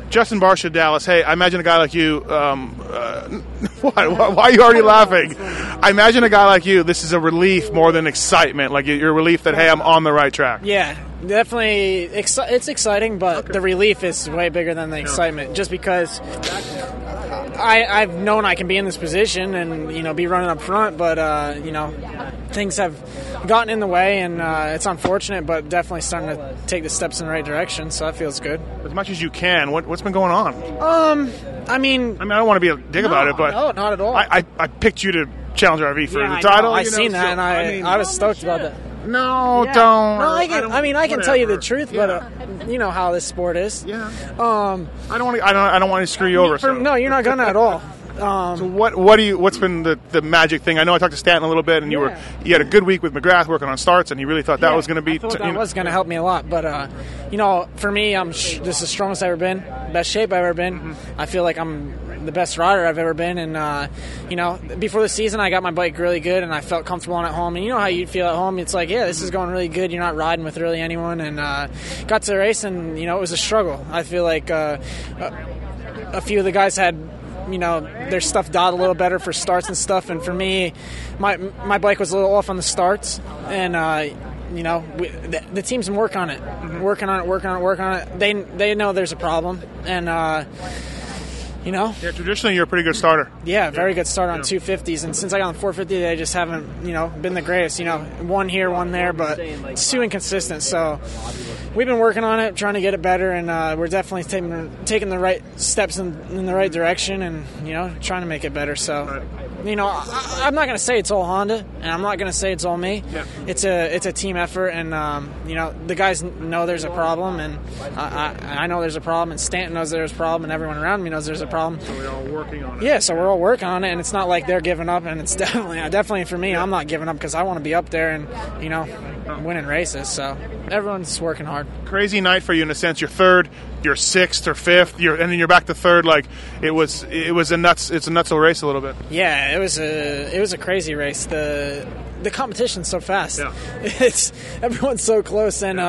Justin Barcia, Dallas. Hey, I imagine a guy like you. Why are you already laughing? I imagine a guy like you. This is a relief more than excitement. Like you're a relief that hey, I'm on the right track. Yeah, definitely. It's exciting, but the relief is way bigger than the excitement. Just because I've known I can be in this position and be running up front, but things have gotten in the way, and it's unfortunate, but definitely starting to take the steps in the right direction. So that feels good. As much as you can. What's been going on? I mean, I don't want to be a dick about it, but no, not at all. I picked you to challenge RV for the I title. I've seen that, and I was stoked about that. No, Yeah. don't. No, I can tell you the truth, Yeah. but you know how this sport is. Yeah. I don't want to screw you over. No, you're not gonna at all. So what's been the magic thing? I know I talked to Stanton a little bit, and you had a good week with McGrath working on starts, and he really thought that was going to be. I thought that was going to help me a lot, but for me, this is the strongest I've ever been, best shape I've ever been. Mm-hmm. I feel like I'm the best rider I've ever been, and before the season, I got my bike really good, and I felt comfortable on it at home. And you know how you feel at home? It's like, yeah, this is going really good. You're not riding with really anyone, and got to the race, and it was a struggle. I feel like a few of the guys had. Their stuff dialed a little better for starts and stuff, and for me, my bike was a little off on the starts, and the team's been working on it, working on it. They know there's a problem, and Yeah, traditionally you're a pretty good starter. Yeah, very good starter on 250s, and since I got on 450, they just haven't, been the greatest. One here, one there, but it's too inconsistent. So we've been working on it, trying to get it better, and we're definitely taking the right steps in the right direction, and trying to make it better. So. I'm not going to say it's all Honda, and I'm not going to say it's all me. Yeah. It's a team effort, and the guys know there's a problem, and I know there's a problem, and Stanton knows there's a problem, and everyone around me knows there's a problem. So we're all working on it. Yeah, so we're all working on it, and it's not like they're giving up, and it's definitely for me, I'm not giving up because I want to be up there and winning races. So everyone's working hard. Crazy night for you in a sense. You're third, you're sixth or fifth, and then you're back to third. Like it's a nutso race a little bit. Yeah, it was a crazy race. The competition's so fast. Yeah. Everyone's so close, and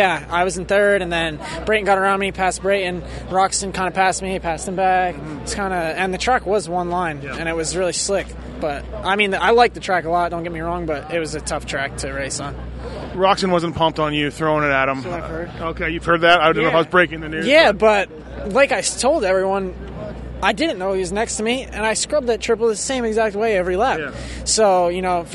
I was in third, and then Brayton got around me, passed Brayton. Roxon kind of passed me, passed him back. It's and the track was one line, and it was really slick. But I like the track a lot. Don't get me wrong, but it was a tough track to race on. Roxon wasn't pumped on you throwing it at him. So I've heard. Okay, you've heard that? I don't know if I was breaking the news. Yeah, but like I told everyone, I didn't know he was next to me, and I scrubbed that triple the same exact way every lap. Yeah. So,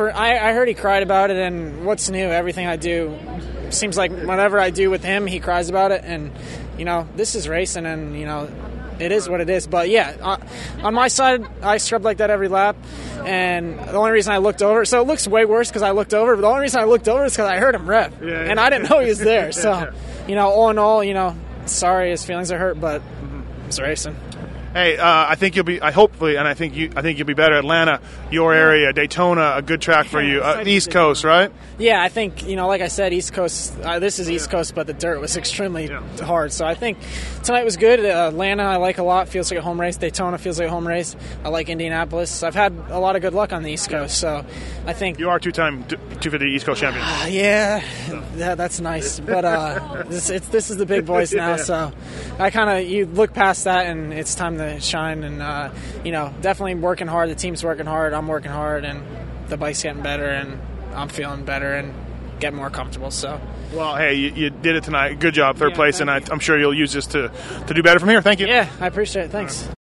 I heard he cried about it, and what's new? Everything I do seems like whatever I do with him, he cries about it, and, this is racing, and, it is what it is. But, yeah, on my side, I scrubbed like that every lap, and the only reason I looked over, so it looks way worse because I looked over, but the only reason I looked over is because I heard him rev, and I didn't know he was there. So, all in all, sorry his feelings are hurt, but it's racing. Hey, I think you'll be. Hopefully, and I think you'll be better. Atlanta, your area, Daytona, a good track for you. East Coast, right? Yeah, I think like I said, East Coast. This is East Coast, but the dirt was extremely hard. So I think tonight was good. Atlanta, I like a lot. Feels like a home race. Daytona feels like a home race. I like Indianapolis. I've had a lot of good luck on the East Coast, so I think you are two-time 250 East Coast champion. Yeah, that's nice. But this is the big boys now, so you look past that, and it's time to shine, and definitely working hard. The team's working hard. I'm working hard, and the bike's getting better, and I'm feeling better and getting more comfortable. So, well, hey, you did it tonight. Good job, third place, and I'm sure you'll use this to do better from here. Thank you. Yeah, I appreciate it. Thanks.